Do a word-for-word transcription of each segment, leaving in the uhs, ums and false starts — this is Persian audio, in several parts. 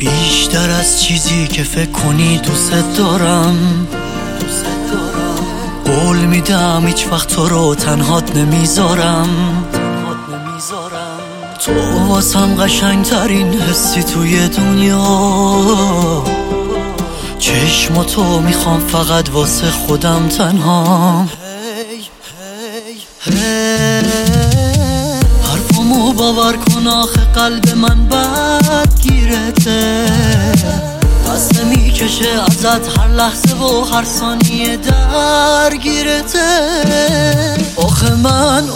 بیشتر از چیزی که فکر کنی دوست دارم. قول میدم هیچ وقت تو رو تنهات نمیذارم. تو واسم قشنگ ترین حسی توی دنیا. چشم تو میخوام فقط واسه خودم تنها. حرفمو باور کن آخه قلب من بد گیرته. دست میکشه ازت هر لحظه و هر ثانیه درگیرته. آخه من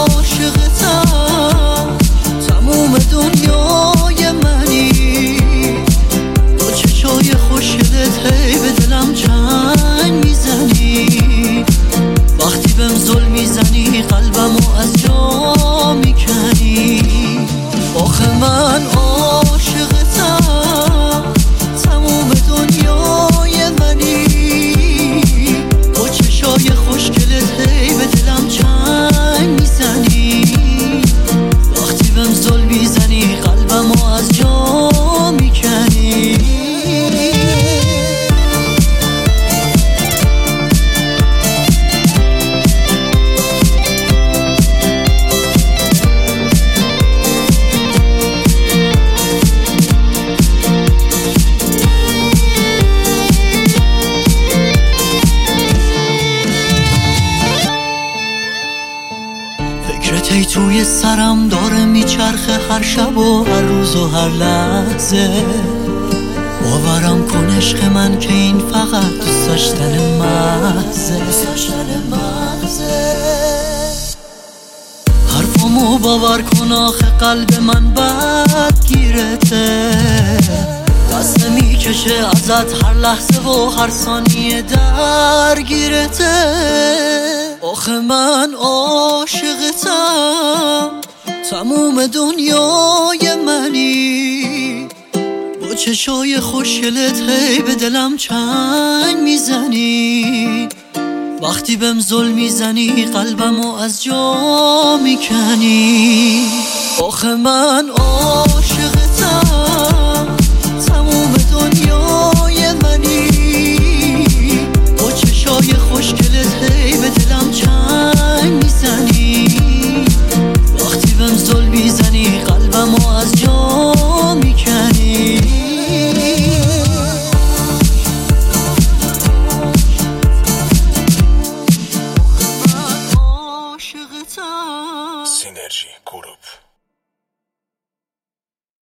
عاشقتم، تموم دنیای منی. با چشای خوشگلت هی به دلم چنگ میزنی. وقتی بهم ظلم میزنی قلبمو از جا میکنی. آخه من عاشقتم، تموم دنیای منی. با چشای خوشگلت هی به دلم چنگ میزنی. وقتی بهم ظلم میزنی قلبمو از جا میکنی. فکرت ای توی سرم داره میچرخه هر شب و هر روز و هر لحظه. باورم کن عشق من که این فقط دوست داشتن محضه. حرفمو باور کن آخه قلب من بد گیرته. دست میکشه ازت هر لحظه و هر ثانیه درگیرته. آخه من عاشقتم، تموم دنیای منی. با چشای خوشگلت هی به دلم چنگ میزنی. وقتی بهم ظلم میزنی قلبمو از جا میکنی. آخه من عاشقتم، تموم دنیای منی. با چشای خوشگلت هی به دلم چنگ میزنی. وقتی بهم ظلم میزنی قلبمو از جا میکنی. سینرژی گروپ.